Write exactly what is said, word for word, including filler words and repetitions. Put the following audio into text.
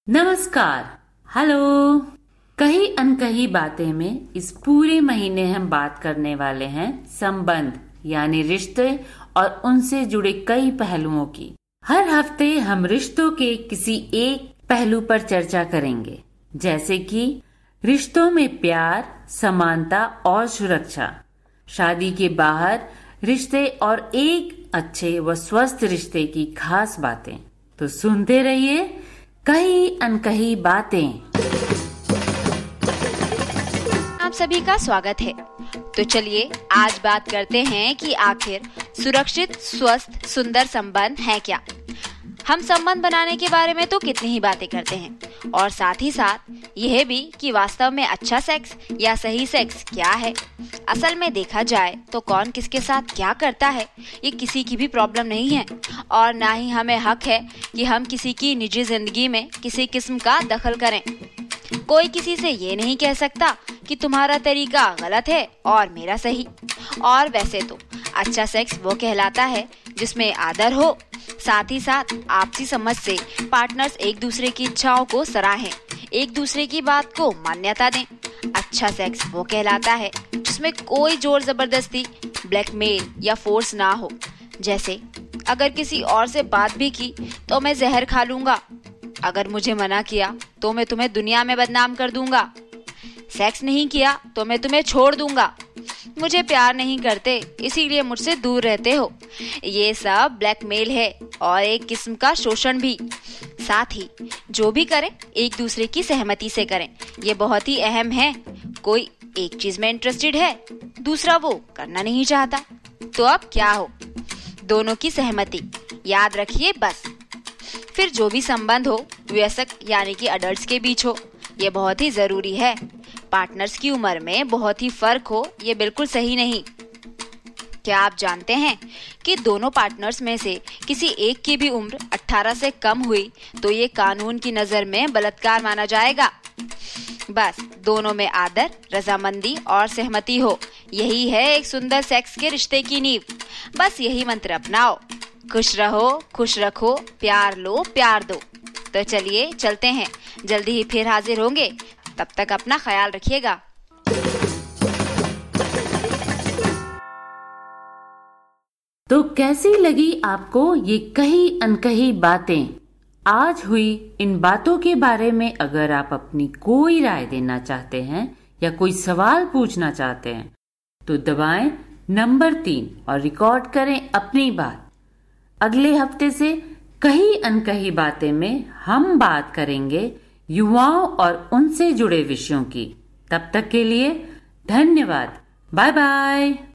नमस्कार। हेलो। कही अनकही बातें में इस पूरे महीने हम बात करने वाले हैं संबंध यानी रिश्ते और उनसे जुड़े कई पहलुओं की। हर हफ्ते हम रिश्तों के किसी एक पहलू पर चर्चा करेंगे, जैसे कि रिश्तों में प्यार, समानता और सुरक्षा, शादी के बाहर रिश्ते और एक अच्छे व स्वस्थ रिश्ते की खास बातें। तो सुनते रहिए कही अनकही बातें। आप सभी का स्वागत है। तो चलिए आज बात करते हैं कि आखिर सुरक्षित, स्वस्थ, सुंदर संबंध है क्या। हम संबंध बनाने के बारे में तो कितनी ही बातें करते हैं और साथ ही साथ यह भी कि वास्तव में अच्छा सेक्स या सही सेक्स क्या है। असल में देखा जाए तो कौन किसके साथ क्या करता है ये किसी की भी प्रॉब्लम नहीं है और ना ही हमें हक है कि हम किसी की निजी जिंदगी में किसी किस्म का दखल करें। कोई किसी से ये नहीं कह सकता कि तुम्हारा तरीका गलत है और मेरा सही। और वैसे तो अच्छा सेक्स वो कहलाता है जिसमें आदर हो, साथ ही साथ आपसी समझ से पार्टनर्स एक दूसरे की इच्छाओं को सराहें, एक दूसरे की बात को मान्यता दें। अच्छा सेक्स वो कहलाता है जिसमें कोई जोर जबरदस्ती, ब्लैकमेल या फोर्स ना हो। जैसे अगर किसी और से बात भी की तो मैं जहर खा लूंगा, अगर मुझे मना किया तो मैं तुम्हें दुनिया में बदनाम कर दूंगा, सेक्स नहीं किया तो मैं तुम्हें छोड़ दूंगा, मुझे प्यार नहीं करते इसीलिए मुझसे दूर रहते हो। ये सब ब्लैकमेल है और एक किस्म का शोषण भी। साथ ही जो भी करें एक दूसरे की सहमति से करें, ये बहुत ही अहम है। कोई एक चीज में इंटरेस्टेड है, दूसरा वो करना नहीं चाहता, तो अब क्या हो? दोनों की सहमति याद रखिए बस। फिर जो भी संबंध हो वयस्क यानी कि अडल्ट्स के बीच हो, ये बहुत ही जरूरी है। पार्टनर्स की उम्र में बहुत ही फर्क हो ये बिल्कुल सही नहीं। क्या आप जानते हैं कि दोनों पार्टनर्स में से किसी एक की भी उम्र अठारह से कम हुई तो ये कानून की नजर में बलात्कार माना जाएगा। बस दोनों में आदर, रजामंदी और सहमति हो, यही है एक सुंदर सेक्स के रिश्ते की नींव। बस यही मंत्र अपनाओ। खुश रहो, खुश रखो, प्यार लो, प्यार दो। तो चलिए चलते हैं, जल्दी ही फिर हाजिर होंगे। तब तक अपना ख्याल रखिएगा। तो कैसी लगी आपको ये कही अनकही बातें? आज हुई इन बातों के बारे में अगर आप अपनी कोई राय देना चाहते हैं या कोई सवाल पूछना चाहते हैं तो दबाएं नंबर तीन और रिकॉर्ड करें अपनी बात। अगले हफ्ते से कही अनकही बातें में हम बात करेंगे युवाओं और उनसे जुड़े विषयों की। तब तक के लिए धन्यवाद। Bye bye.